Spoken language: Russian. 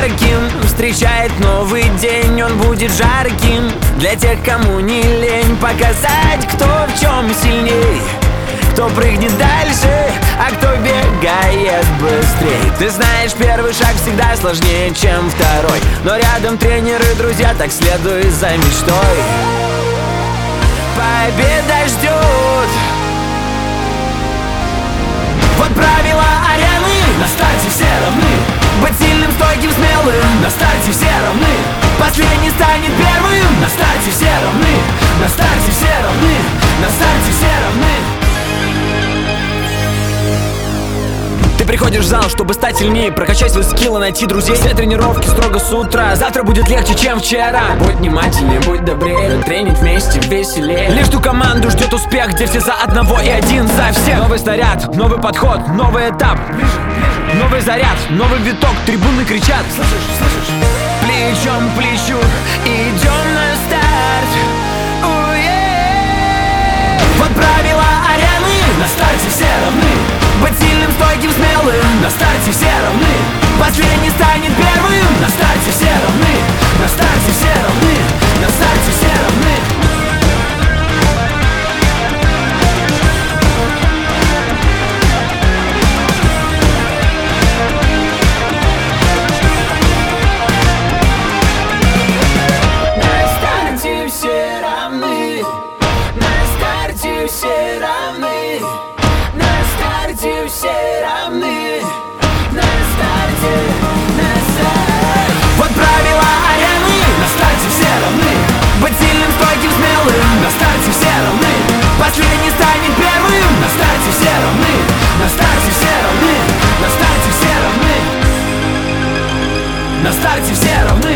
ярким, встречает новый день, он будет жарким для тех, кому не лень показать, кто в чем сильней, кто прыгнет дальше, а кто бегает быстрей. Ты знаешь, первый шаг всегда сложнее, чем второй, но рядом тренеры, друзья, так следуй за мечтой. Победа ждет. Вот правила арены, на старте все равны. Быть сильным, стойким, смелым, на старте все равны. Последний станет первым, на старте все равны. На старте все равны, на старте все равны. Ты приходишь в зал, чтобы стать сильнее, прокачать свои скиллы, найти друзей. Все тренировки строго с утра, завтра будет легче, чем вчера. Будь внимательнее, будь добрее, тренить вместе веселее. Лишь ту команду ждет успех, где все за одного и один за всех. Новый снаряд, новый подход, новый этап, новый заряд, новый виток, трибуны кричат. Слышишь? Плечом к плечу идем на старт. Вот правила арены, на старте все равны. Быть сильным, стойким, смелым, на старте все равны. Последний станет первым, на старте все равны. На старте все равны, на старте все равны. На старте все равны. На старте все равны. На старте все равны. На старте, на старте. Вот правила арены, на старте все равны. Быть сильным, стойким, смелым, на старте все равны. Последний станет первым, на старте все равны. На старте все равны. На старте все равны. На старте все равны.